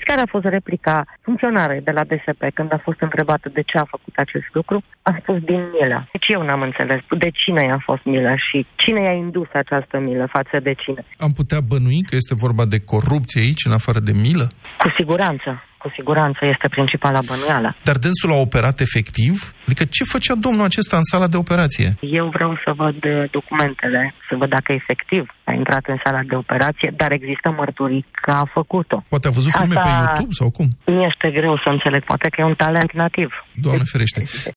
care a fost replica funcționarei de la DSP când a fost întrebată de ce a făcut acest lucru? A spus din milă. Deci eu n-am înțeles de cine i-a fost milă și cine i-a indus această milă față de cine. Am putea bănui că este vorba de corupție aici, în afară de milă? Cu siguranță. Cu siguranță este principala bănuială. Dar dânsul a operat efectiv? Adică ce făcea domnul acesta în sala de operație? Eu vreau să văd documentele, să văd dacă efectiv a intrat în sala de operație, dar există mărturii că a făcut-o. Poate a văzut filme pe YouTube sau cum? Mi este greu să înțeleg, poate că e un talent nativ. Doamne ferește.